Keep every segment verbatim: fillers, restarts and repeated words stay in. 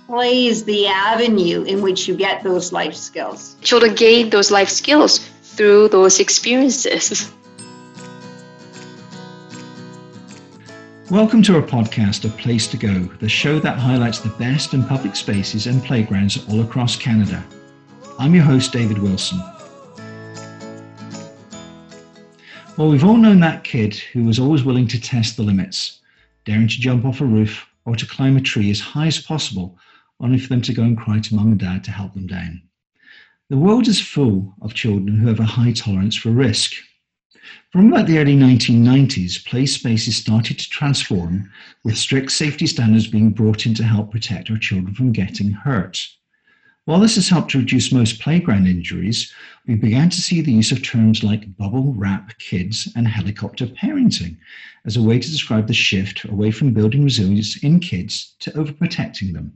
Play is the avenue in which you get those life skills. Children gain those life skills through those experiences. Welcome to our podcast, A Place to Go, the show that highlights the best in public spaces and playgrounds all across Canada. I'm your host, David Wilson. Well, we've all known that kid who was always willing to test the limits, daring to jump off a roof or to climb a tree as high as possible, only for them to go and cry to mum and dad to help them down. The world is full of children who have a high tolerance for risk. From about the early nineteen nineties, play spaces started to transform, with strict safety standards being brought in to help protect our children from getting hurt. While this has helped to reduce most playground injuries, we began to see the use of terms like bubble wrap kids and helicopter parenting as a way to describe the shift away from building resilience in kids to overprotecting them.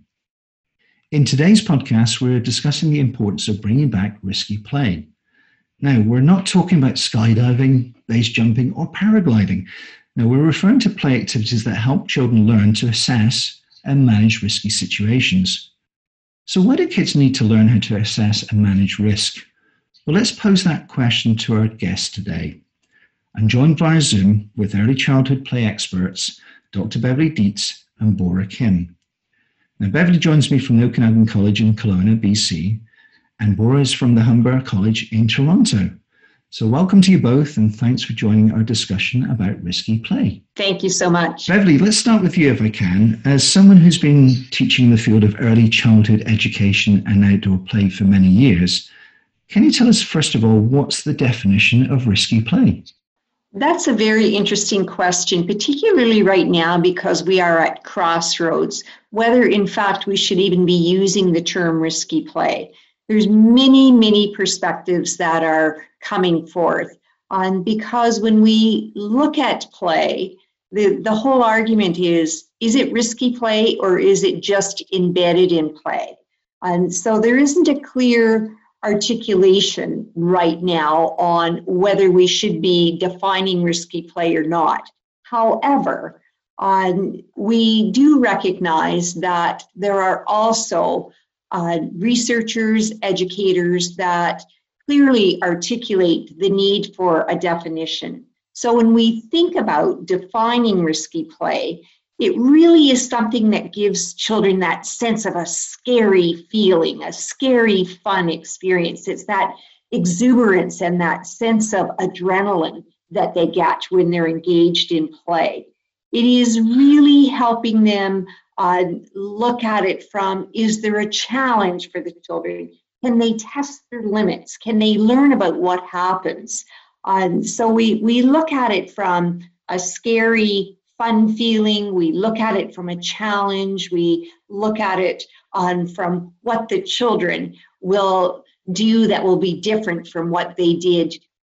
In today's podcast, we're discussing the importance of bringing back risky play. Now, we're not talking about skydiving, base jumping, or paragliding. No, we're referring to play activities that help children learn to assess and manage risky situations. So why do kids need to learn how to assess and manage risk? Well, let's pose that question to our guests today. I'm joined via Zoom with early childhood play experts, Doctor Beverly Dietz and Bora Kim. Now, Beverly joins me from the Okanagan College in Kelowna, B C, and Bora is from the Humber College in Toronto. So welcome to you both, and thanks for joining our discussion about risky play. Thank you so much. Beverly, let's start with you if I can. As someone who's been teaching the field of early childhood education and outdoor play for many years, can you tell us, first of all, what's the definition of risky play? That's a very interesting question, particularly right now because we are at crossroads, whether in fact we should even be using the term risky play. There's many, many perspectives that are coming forth. Um, because when we look at play, the, the whole argument is, is it risky play or is it just embedded in play? And so there isn't a clear articulation right now on whether we should be defining risky play or not. However, um, we do recognize that there are also uh, researchers, educators that clearly articulate the need for a definition. So when we think about defining risky play, it really is something that gives children that sense of a scary feeling, a scary, fun experience. It's that exuberance and that sense of adrenaline that they get when they're engaged in play. It is really helping them uh, look at it from, is there a challenge for the children? Can they test their limits? Can they learn about what happens? Um, so we, we look at it from a scary, fun feeling. We look at it from a challenge. We look at it on from what the children will do that will be different from what they did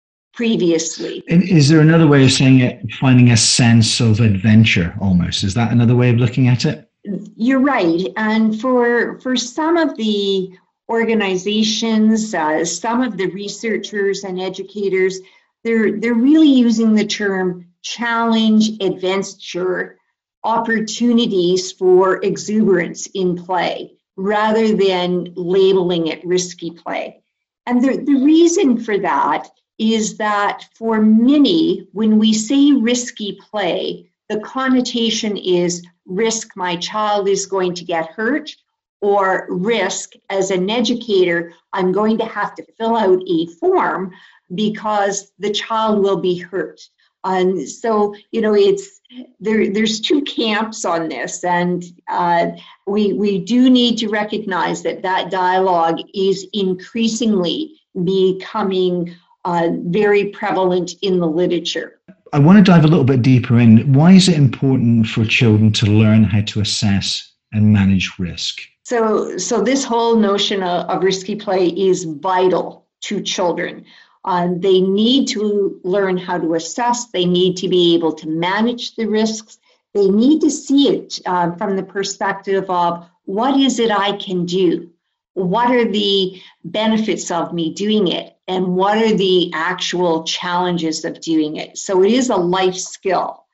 previously. And is there another way of saying it, finding a sense of adventure almost? Is that another way of looking at it? You're right. And for, for some of the organizations, uh, some of the researchers and educators, they're, they're really using the term challenge, adventure, opportunities for exuberance in play, rather than labeling it risky play. And the, the reason for that is that for many, when we say risky play, the connotation is risk my child is going to get hurt, or risk as an educator, I'm going to have to fill out a form because the child will be hurt. And so, you know, it's there. There's two camps on this, and uh, we we do need to recognize that that dialogue is increasingly becoming uh, very prevalent in the literature. I want to dive a little bit deeper in. Why is it important for children to learn how to assess and manage risk? So, so this whole notion of, of risky play is vital to children. Um, they need to learn how to assess. They need to be able to manage the risks. They need to see it uh, from the perspective of, what is it I can do? What are the benefits of me doing it? And what are the actual challenges of doing it? So it is a life skill.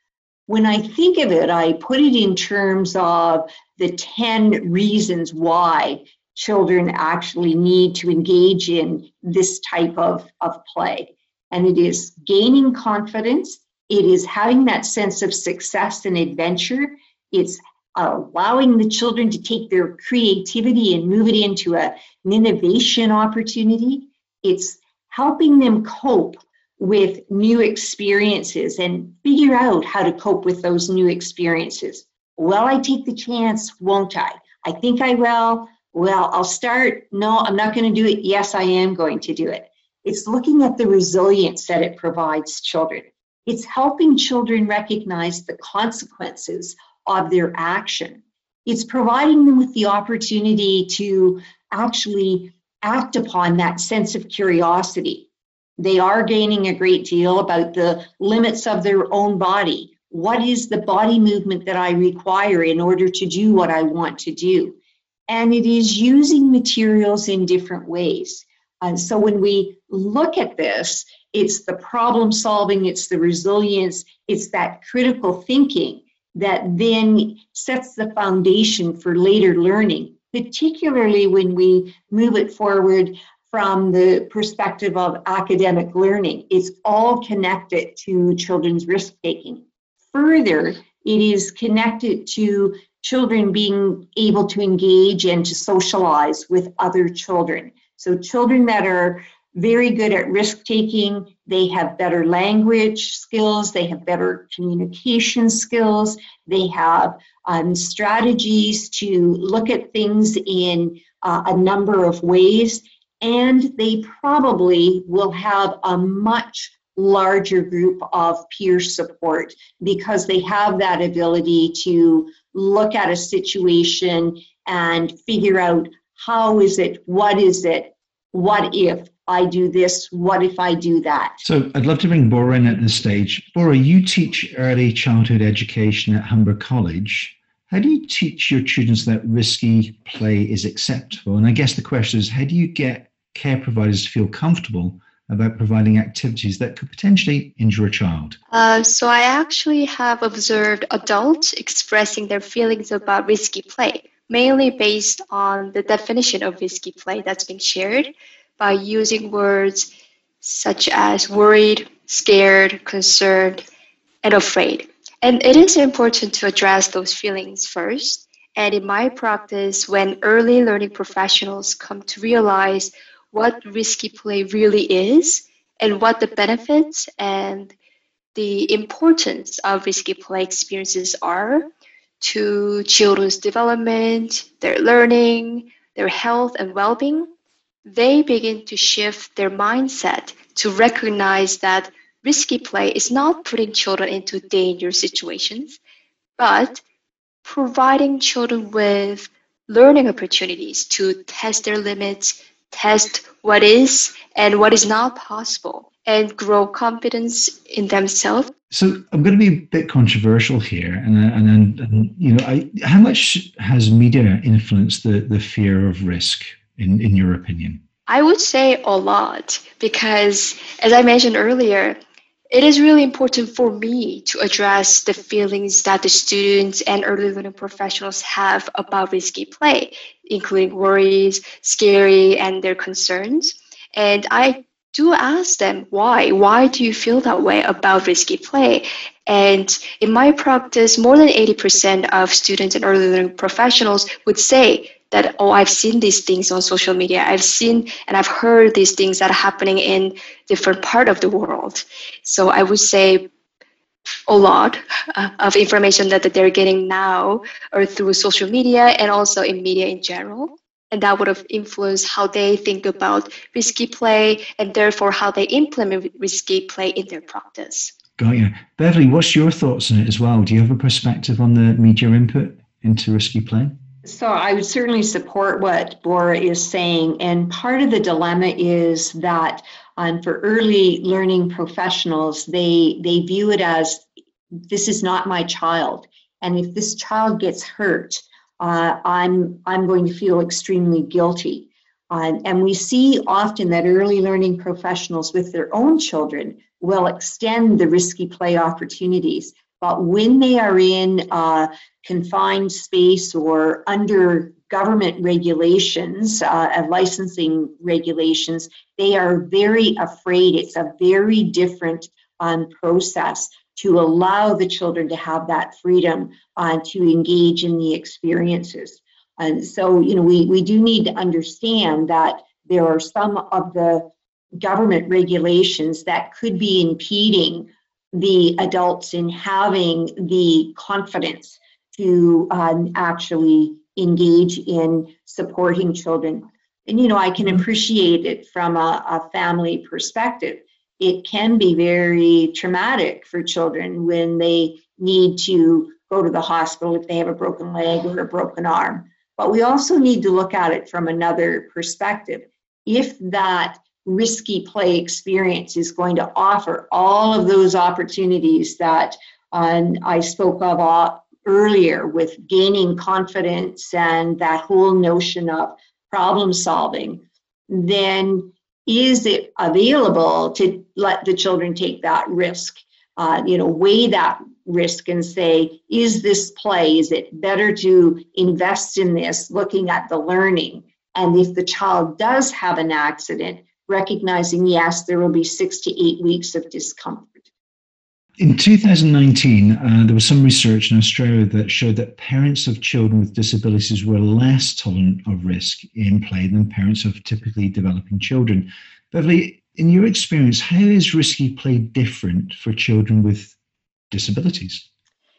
When I think of it, I put it in terms of the ten reasons why children actually need to engage in this type of, of play. And it is gaining confidence. It is having that sense of success and adventure. It's allowing the children to take their creativity and move it into a, an innovation opportunity. It's helping them cope with new experiences and figure out how to cope with those new experiences. Will I take the chance? Won't I? I think I will. Well, I'll start. No, I'm not going to do it. Yes, I am going to do it. It's looking at the resilience that it provides children. It's helping children recognize the consequences of their action. It's providing them with the opportunity to actually act upon that sense of curiosity. They are gaining a great deal about the limits of their own body. What is the body movement that I require in order to do what I want to do? And it is using materials in different ways. And so when we look at this, it's the problem solving, it's the resilience, it's that critical thinking that then sets the foundation for later learning, particularly when we move it forward from the perspective of academic learning. It's all connected to children's risk-taking. Further, it is connected to children being able to engage and to socialize with other children. So children that are very good at risk-taking, they have better language skills, they have better communication skills, they have um, strategies to look at things in uh, a number of ways, and they probably will have a much larger group of peer support because they have that ability to look at a situation and figure out how is it, what is it, what if I do this, what if I do that? So I'd love to bring Bora in at this stage. Bora, you teach early childhood education at Humber College. How do you teach your students that risky play is acceptable? And I guess the question is, how do you get care providers to feel comfortable about providing activities that could potentially injure a child? Uh, so I actually have observed adults expressing their feelings about risky play, mainly based on the definition of risky play that's been shared by using words such as worried, scared, concerned, and afraid. And it is important to address those feelings first. And in my practice, when early learning professionals come to realize what risky play really is and what the benefits and the importance of risky play experiences are to children's development, their learning, their health and well-being, they begin to shift their mindset to recognize that risky play is not putting children into dangerous situations, but providing children with learning opportunities to test their limits, test what is and what is not possible, and grow confidence in themselves. So I'm going to be a bit controversial here, and and, and, and you know, I, how much has media influenced the, the fear of risk, in, in your opinion? I would say a lot, because as I mentioned earlier, it is really important for me to address the feelings that the students and early learning professionals have about risky play, including worries, scary, and their concerns. And I do ask them why. Why do you feel that way about risky play? And in my practice, more than eighty percent of students and early learning professionals would say that, oh, I've seen these things on social media. I've seen and I've heard these things that are happening in different part of the world. So I would say a lot uh, of information that, that they're getting now or through social media and also in media in general. And that would have influenced how they think about risky play and therefore how they implement risky play in their practice. Got you. Beverly, what's your thoughts on it as well? Do you have a perspective on the media input into risky play? So I would certainly support what Bora is saying. And part of the dilemma is that um, for early learning professionals, they, they view it as, this is not my child. And if this child gets hurt, uh, I'm, I'm going to feel extremely guilty. Uh, and we see often that early learning professionals with their own children will extend the risky play opportunities But when they are in a confined space or under government regulations, uh, and licensing regulations, they are very afraid. It's a very different um, process to allow the children to have that freedom uh, to engage in the experiences. And so, you know, we, we do need to understand that there are some of the government regulations that could be impeding the adults in having the confidence to um, actually engage in supporting children. And, you know, I can appreciate it from a, a family perspective. It can be very traumatic for children when they need to go to the hospital if they have a broken leg or a broken arm. But we also need to look at it from another perspective. If that risky play experience is going to offer all of those opportunities that um, I spoke of all, earlier with gaining confidence and that whole notion of problem solving, then is it available to let the children take that risk? Uh, you know, weigh that risk and say, is this play, is it better to invest in this, looking at the learning? And if the child does have an accident, recognizing, yes, there will be six to eight weeks of discomfort. In two thousand nineteen, uh, there was some research in Australia that showed that parents of children with disabilities were less tolerant of risk in play than parents of typically developing children. Beverly, in your experience, how is risky play different for children with disabilities?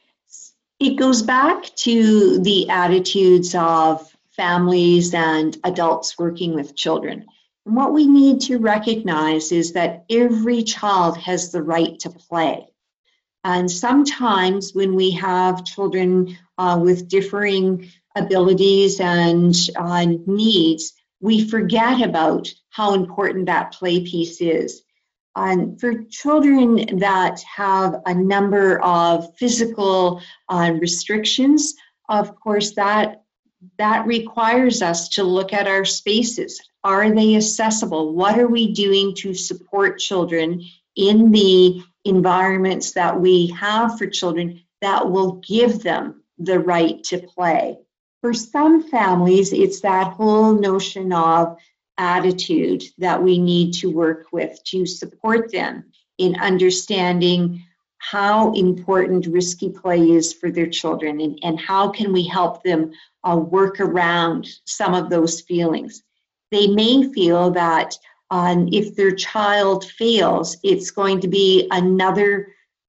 It goes back to the attitudes of families and adults working with children. And what we need to recognize is that every child has the right to play. And sometimes when we have children uh, with differing abilities and uh, needs, we forget about how important that play piece is. And for children that have a number of physical uh, restrictions, of course, that, that requires us to look at our spaces. Are they accessible? What are we doing to support children in the environments that we have for children that will give them the right to play? For some families, it's that whole notion of attitude that we need to work with to support them in understanding how important risky play is for their children, and, and how can we help them uh, work around some of those feelings. They may feel that um, if their child fails, it's going to be another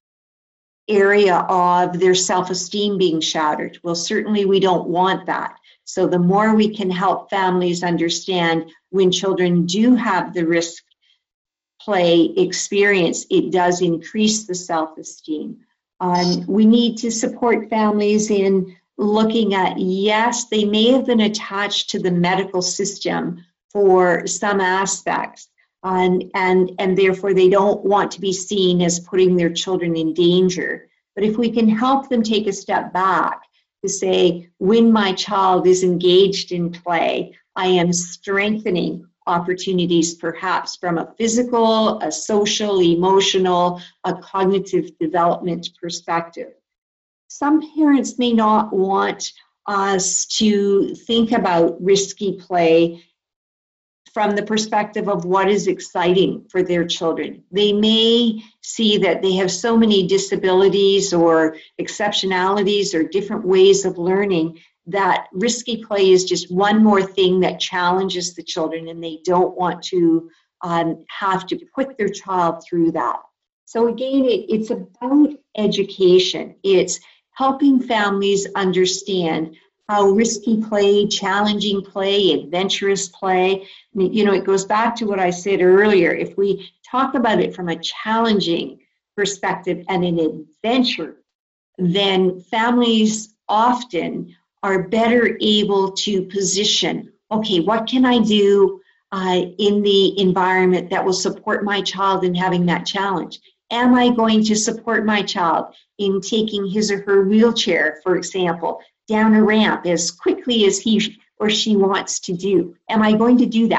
area of their self-esteem being shattered. Well, certainly we don't want that. So the more we can help families understand when children do have the risk play experience, it does increase the self-esteem. Um, we need to support families in looking at, yes, they may have been attached to the medical system for some aspects, and, and, and therefore they don't want to be seen as putting their children in danger. But if we can help them take a step back to say, when my child is engaged in play, I am strengthening opportunities perhaps from a physical, a social, emotional, a cognitive development perspective. Some parents may not want us to think about risky play from the perspective of what is exciting for their children. They may see that they have so many disabilities or exceptionalities or different ways of learning that risky play is just one more thing that challenges the children, and they don't want to um, have to put their child through that. So again, it, it's about education. It's helping families understand how risky play, challenging play, adventurous play, you know, it goes back to what I said earlier. If we talk about it from a challenging perspective and an adventure, then families often are better able to position, okay, what can I do uh, in the environment that will support my child in having that challenge? Am I going to support my child in taking his or her wheelchair, for example, down a ramp as quickly as he or she wants to do? Am I going to do that?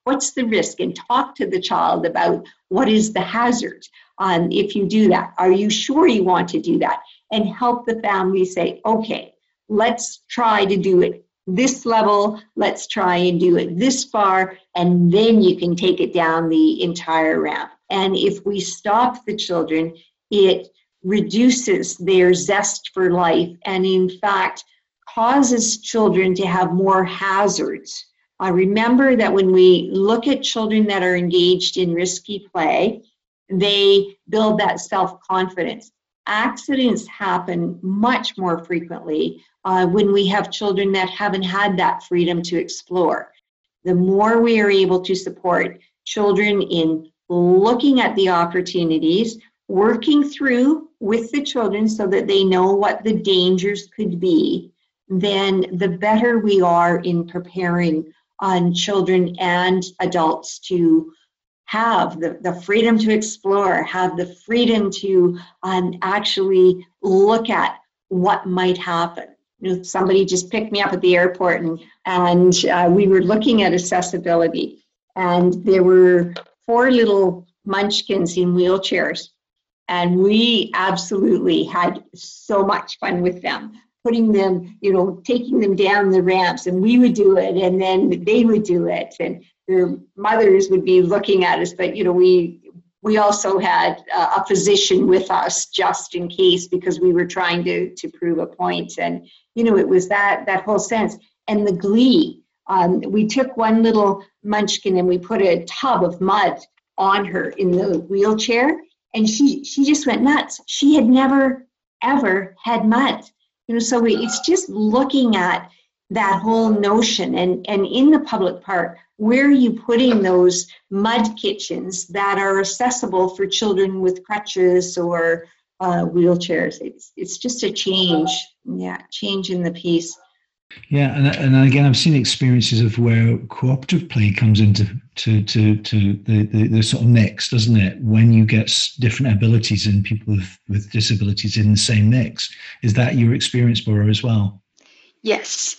what's the risk, and talk to the child about what is the hazard um, if you do that. Are you sure you want to do that? And help the family say, okay, let's try to do it this level, let's try and do it this far, and then you can take it down the entire ramp. And if we stop the children, it reduces their zest for life, and in fact causes children to have more hazards. Uh, remember that when we look at children that are engaged in risky play, they build that self-confidence. Accidents happen much more frequently uh, when we have children that haven't had that freedom to explore. The more we are able to support children in looking at the opportunities, working through with the children so that they know what the dangers could be, then the better we are in preparing on children and adults to have the, the freedom to explore, have the freedom to um, actually look at what might happen. You know, somebody just picked me up at the airport, and, and uh, we were looking at accessibility, and there were four little munchkins in wheelchairs, and we absolutely had so much fun with them, putting them, you know, taking them down the ramps, and we would do it, and then they would do it, and their mothers would be looking at us, but, you know, we we also had uh, a physician with us just in case, because we were trying to, to prove a point. And, you know, it was that, that whole sense. And the glee, um, we took one little munchkin and we put a tub of mud on her in the wheelchair, and she, she just went nuts. She had never, ever had mud. You know, so we, it's just looking at that whole notion. And, and in the public park, where are you putting those mud kitchens that are accessible for children with crutches or uh, wheelchairs? It's it's just a change, yeah, change in the piece. Yeah, and and again, I've seen experiences of where cooperative play comes into to to to the, the, the sort of mix, doesn't it? When you get different abilities in people with, with disabilities in the same mix. Is that your experience, Bora, as well? Yes.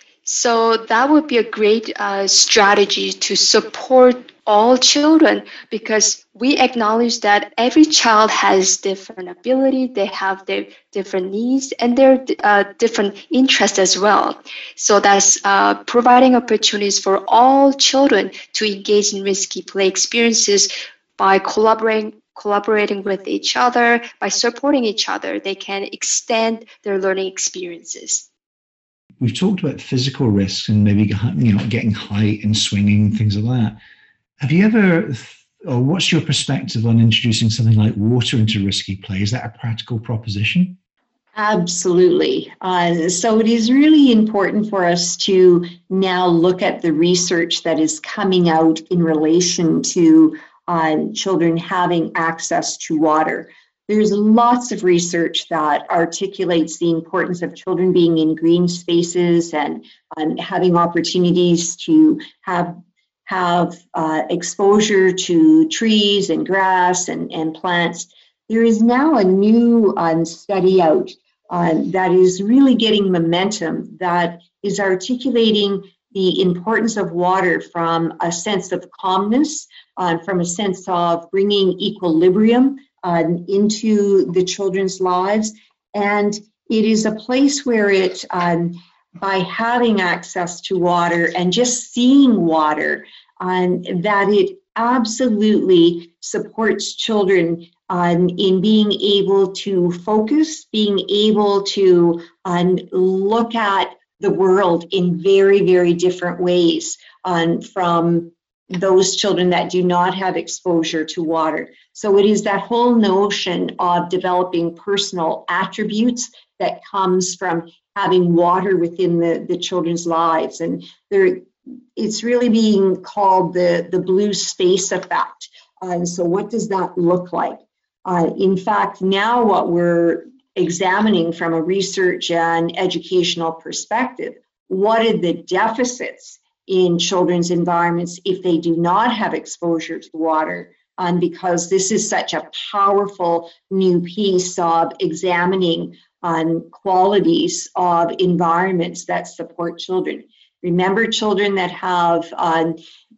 So that would be a great uh, strategy to support all children, because we acknowledge that every child has different ability, they have their different needs, and their uh, different interests as well. So that's uh, providing opportunities for all children to engage in risky play experiences by collaborating collaborating with each other, by supporting each other. They can extend their learning experiences. We've talked about physical risks and maybe, you know, getting height and swinging, things like that. Have you ever, or what's your perspective on introducing something like water into risky play? Is that a practical proposition? Absolutely. Uh, so it is really important for us to now look at the research that is coming out in relation to uh, children having access to water. There's lots of research that articulates the importance of children being in green spaces and um, having opportunities to have have uh, exposure to trees and grass and, and plants. There is now a new um, study out uh, that is really getting momentum, that is articulating the importance of water from a sense of calmness, uh, from a sense of bringing equilibrium Um, into the children's lives. And it is a place where it, um, by having access to water and just seeing water, um, that it absolutely supports children um, in being able to focus, being able to um, look at the world in very, very different ways um, from those children that do not have exposure to water. So it is that whole notion of developing personal attributes that comes from having water within the, the children's lives. And there, it's really being called the, the blue space effect. And uh, so what does that look like? Uh, in fact, now what we're examining from a research and educational perspective, what are the deficits in children's environments if they do not have exposure to water? Um, because this is such a powerful new piece of examining um, qualities of environments that support children. Remember, children that have um,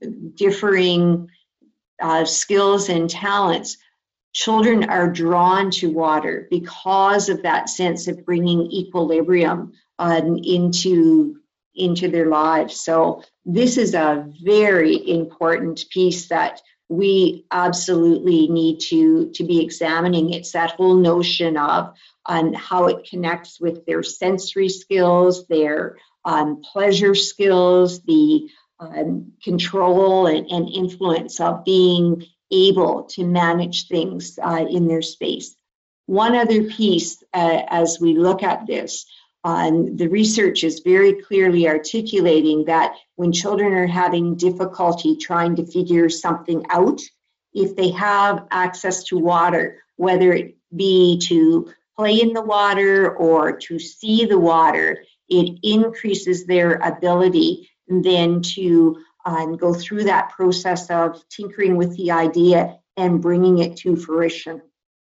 differing uh, skills and talents, children are drawn to water because of that sense of bringing equilibrium um, into, into their lives. So this is a very important piece that we absolutely need to, to be examining. It's that whole notion of um, how it connects with their sensory skills, their um, pleasure skills, the um, control and, and influence of being able to manage things uh, in their space. One other piece, uh, as we look at this, um, the research is very clearly articulating that when children are having difficulty trying to figure something out, if they have access to water, whether it be to play in the water or to see the water, it increases their ability then to um, go through that process of tinkering with the idea and bringing it to fruition.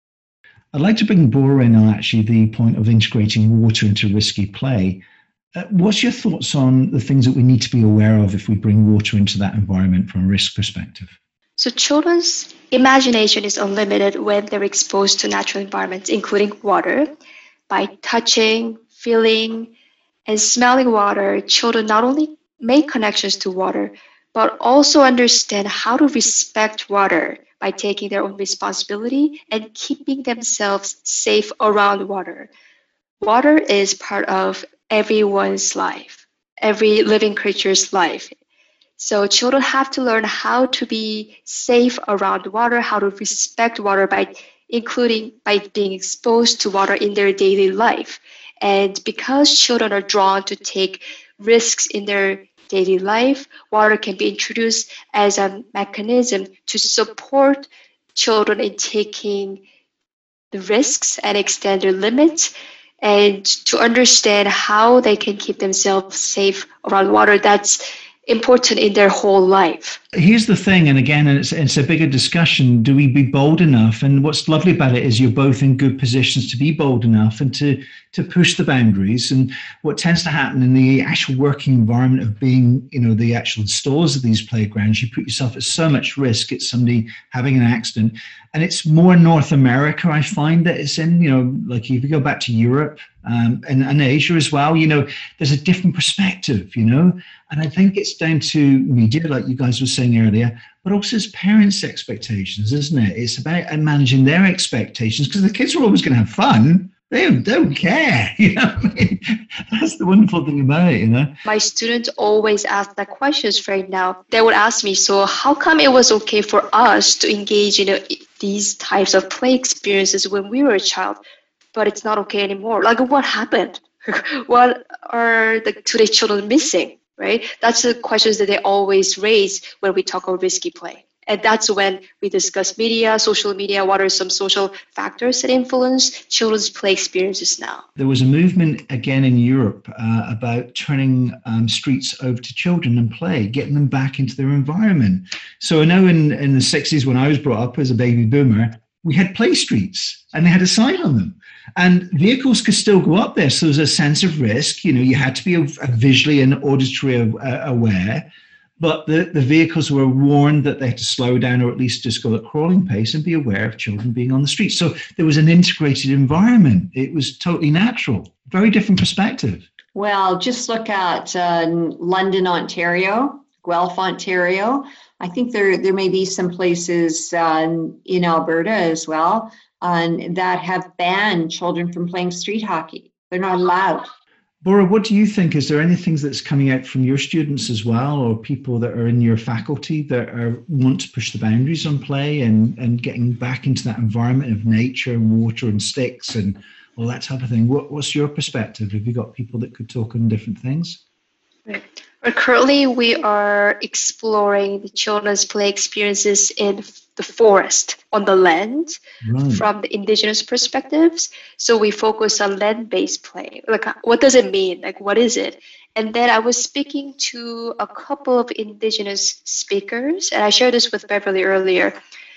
I'd like to bring Bora in on actually the point of integrating water into risky play. Uh, what's your thoughts on the things that we need to be aware of if we bring water into that environment from a risk perspective? So children's imagination is unlimited when they're exposed to natural environments, including water. By touching, feeling, and smelling water, children not only make connections to water, but also understand how to respect water by taking their own responsibility and keeping themselves safe around water. Water is part of everyone's life, every living creature's life. So children have to learn how to be safe around water, how to respect water by including by being exposed to water in their daily life. And because children are drawn to take risks in their daily life, water can be introduced as a mechanism to support children in taking the risks and extend their limits, and to understand how they can keep themselves safe around water. That's important in their whole life. Here's the thing, and again, it's, it's a bigger discussion. Do we be bold enough? And what's lovely about it is you're both in good positions to be bold enough and to, to push the boundaries. And what tends to happen in the actual working environment of being, you know, the actual stores of these playgrounds, you put yourself at so much risk. It's somebody having an accident. And it's more North America, I find, that it's in, you know, like if you go back to Europe um, and, and Asia as well, you know, there's a different perspective, you know. And I think it's down to media, like you guys were saying earlier, but also as parents' expectations, isn't it? It's about managing their expectations, because the kids are always going to have fun. They don't, don't care, you know. I mean, that's the wonderful thing about it, you know. My students always ask that questions right now. They would ask me, so how come it was okay for us to engage in a, these types of play experiences when we were a child, but it's not okay anymore? Like, what happened? What are the today's children missing? Right? That's the questions that they always raise when we talk about risky play. And that's when we discuss media, social media, what are some social factors that influence children's play experiences now. There was a movement again in Europe uh, about turning um, streets over to children and play, getting them back into their environment. So I know in, in the sixties, when I was brought up as a baby boomer, we had play streets and they had a sign on them. And vehicles could still go up there. So there's a sense of risk. You know, you had to be a, a visually and auditory uh, aware, but the, the vehicles were warned that they had to slow down or at least just go at crawling pace and be aware of children being on the street. So there was an integrated environment. It was totally natural, very different perspective. Well, just look at uh, London, Ontario, Guelph, Ontario. I think there, there may be some places uh, in Alberta as well Um, that have banned children from playing street hockey. They're not allowed. Bora, what do you think? Is there anything that's coming out from your students as well, or people that are in your faculty that are, want to push the boundaries on play and, and getting back into that environment of nature and water and sticks and all that type of thing? What, what's your perspective? Have you got people that could talk on different things? Right. Well, currently, we are exploring the children's play experiences in the forest, on the land, right, from the indigenous perspectives. So we focus on land-based play. Like, what does it mean? Like, what is it? And then I was speaking to a couple of indigenous speakers, and I shared this with Beverly earlier.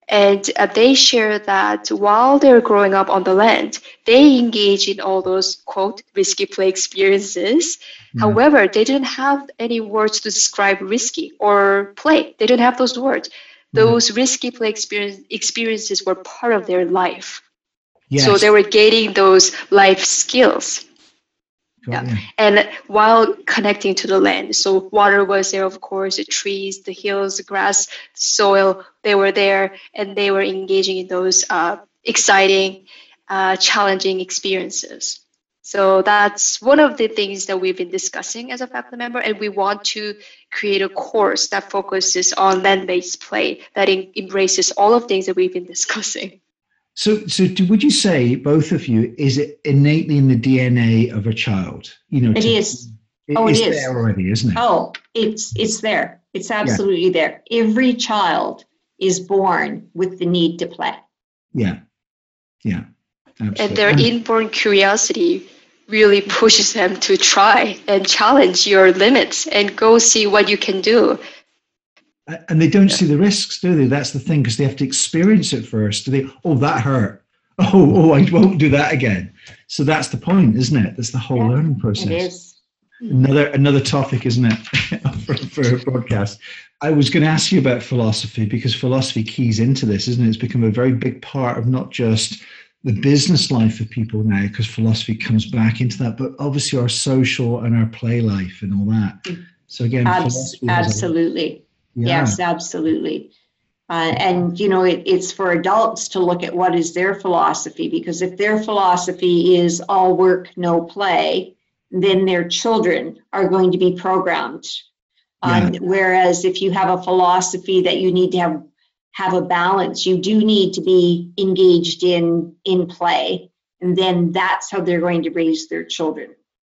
And uh, they share that while they're growing up on the land, they engage in all those, quote, risky play experiences. Yeah. However, they didn't have any words to describe risky or play. They didn't have those words. Those risky play experience, experiences were part of their life. Yes. So they were gaining those life skills. Got Yeah. you. And while connecting to the land, so water was there, of course, the trees, the hills, the grass, the soil, they were there, and they were engaging in those uh, exciting, uh, challenging experiences. So that's one of the things that we've been discussing as a faculty member, and we want to create a course that focuses on land-based play that in, embraces all of things that we've been discussing. So, so do, would you say, both of you, is it innately in the D N A of a child? You know, It to, is. It, Oh, it it's is. there already, isn't it? Oh, it's it's there. It's absolutely there. Every child is born with the need to play. Yeah, yeah, absolutely. And their And- inborn curiosity really pushes them to try and challenge your limits and go see what you can do. And they don't see the risks, do they? That's the thing, because they have to experience it first. Do they? Oh, that hurt. Oh, oh, I won't do that again. So that's the point, isn't it? That's the whole Yeah, learning process. It is. Another another topic, isn't it, for, for a broadcast? I was going to ask you about philosophy, because philosophy keys into this, isn't it? It's become a very big part of not just the business life of people now, because philosophy comes back into that, but obviously our social and our play life and all that. So again, Abs- philosophy has a- absolutely. yeah. Yes, absolutely. Uh, and, you know, it, it's for adults to look at what is their philosophy, because if their philosophy is all work, no play, then their children are going to be programmed. Um, whereas if you have a philosophy that you need to have have a balance, you do need to be engaged in in play, and then that's how they're going to raise their children.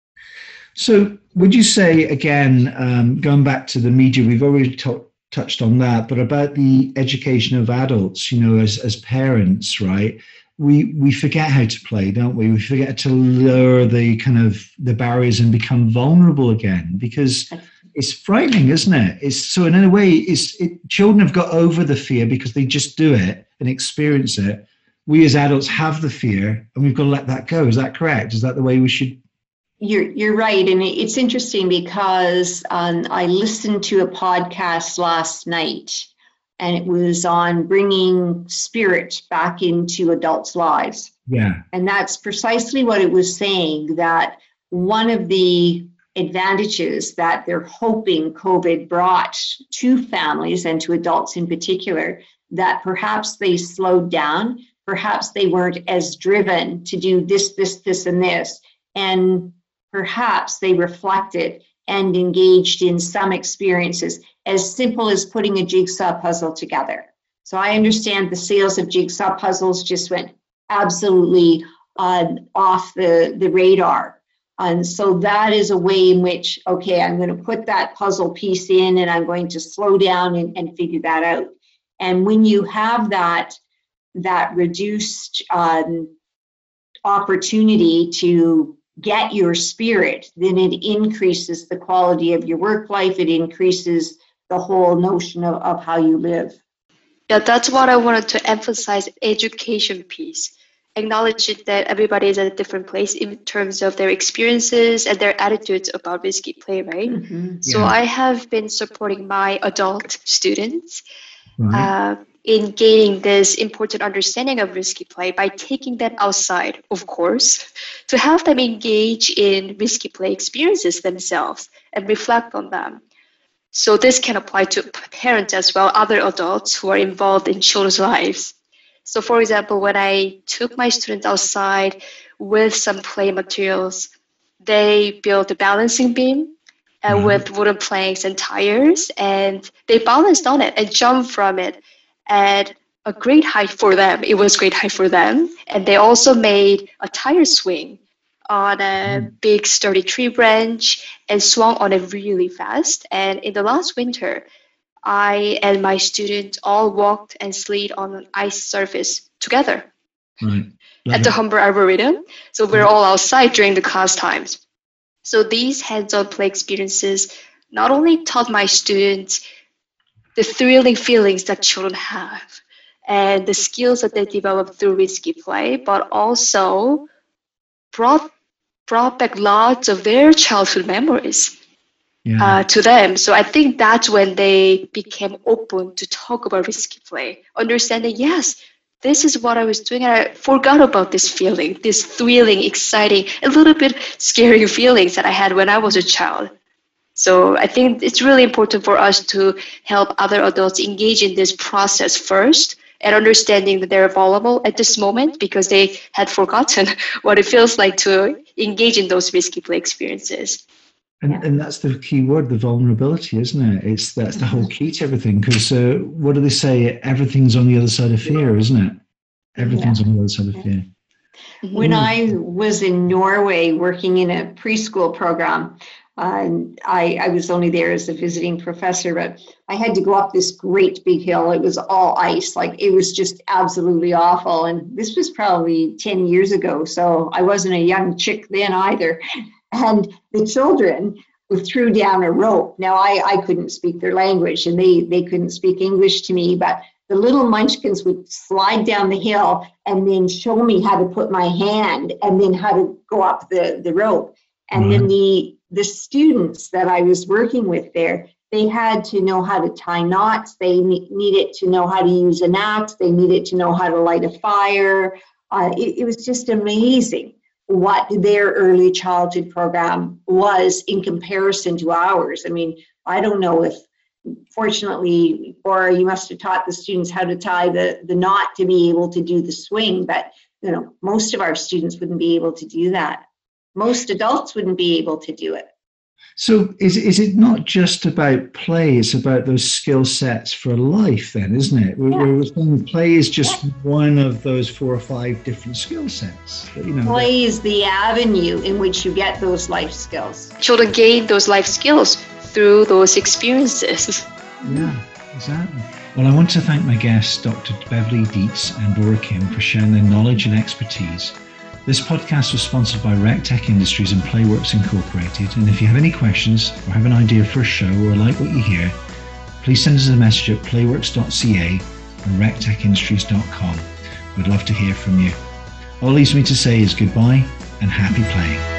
So would you say, again, um, going back to the media, we've already t- touched on that, but about the education of adults, you know, as, as parents, right? We we forget how to play, don't we? We forget to lower the kind of the barriers and become vulnerable again, because it's frightening, isn't it? It's so in a way, it's it, children have got over the fear because they just do it and experience it. We as adults have the fear, and we've got to let that go. Is that correct? Is that the way we should? You're you're right, and it's interesting because um, I listened to a podcast last night, and it was on bringing spirit back into adults' lives. Yeah. And that's precisely what it was saying, that one of the advantages that they're hoping COVID brought to families and to adults in particular, that perhaps they slowed down, perhaps they weren't as driven to do this, this, this, and this, and perhaps they reflected and engaged in some experiences as simple as putting a jigsaw puzzle together. So I understand the sales of jigsaw puzzles just went absolutely uh, off the, the radar. And so that is a way in which, okay, I'm going to put that puzzle piece in and I'm going to slow down and, and figure that out. And when you have that, that reduced um, opportunity to get your spirit, then it increases the quality of your work life. It increases the whole notion of, of how you live. Yeah, that's what I wanted to emphasize, education piece. Acknowledging that everybody is at a different place in terms of their experiences and their attitudes about risky play, right? Mm-hmm. So Yeah. I have been supporting my adult students Right. uh, in gaining this important understanding of risky play by taking them outside, of course, to have them engage in risky play experiences themselves and reflect on them. So this can apply to parents as well, other adults who are involved in children's lives. So for example, when I took my students outside with some play materials, they built a balancing beam uh, Wow. with wooden planks and tires, and they balanced on it and jumped from it at a great height for them. It was great height for them. And they also made a tire swing on a big sturdy tree branch and swung on it really fast. And in the last winter, I and my students all walked and slid on an ice surface together Right. Love at the it. Humber Arboretum. So we're all outside during the class times. So these hands-on play experiences not only taught my students the thrilling feelings that children have and the skills that they developed through risky play, but also brought brought back lots of their childhood memories Yeah. uh, to them. So I think that's when they became open to talk about risky play, understanding, yes, this is what I was doing, and I forgot about this feeling, this thrilling, exciting, a little bit scary feelings that I had when I was a child. So I think it's really important for us to help other adults engage in this process first, and understanding that they're vulnerable at this moment because they had forgotten what it feels like to engage in those risky play experiences. And, Yeah. and that's the key word, the vulnerability, isn't it? It's that's the whole key to everything. Because uh, what do they say? Everything's on the other side of fear, isn't it? Everything's Yeah. on the other side of fear. When I was in Norway working in a preschool program, uh, I, I was only there as a visiting professor, but I had to go up this great big hill. It was all ice, like it was just absolutely awful. And this was probably ten years ago, so I wasn't a young chick then either. And the children threw down a rope. Now, I, I couldn't speak their language, and they, they couldn't speak English to me, but the little munchkins would slide down the hill and then show me how to put my hand and then how to go up the, the rope. And then the, the students that I was working with there, they had to know how to tie knots. They ne- needed to know how to use an axe. They needed to know how to light a fire. Uh, it, it was just amazing what their early childhood program was in comparison to ours. I mean, I don't know if, fortunately, or you must have taught the students how to tie the, the knot to be able to do the swing, but you know, most of our students wouldn't be able to do that. Most adults wouldn't be able to do it. So is, is it not just about play, it's about those skill sets for life then, isn't it? Yeah. We're saying play is just yeah. one of those four or five different skill sets. That, you know, play is the avenue in which you get those life skills. Children gain those life skills through those experiences. Yeah, exactly. Well, I want to thank my guests, Doctor Beverly Dietz and Dora Kim, for sharing their knowledge and expertise. This podcast was sponsored by RecTech Industries and Playworks Incorporated. And if you have any questions or have an idea for a show or like what you hear, please send us a message at playworks dot c a and rec tech industries dot com. We'd love to hear from you. All leaves me to say is goodbye and happy playing.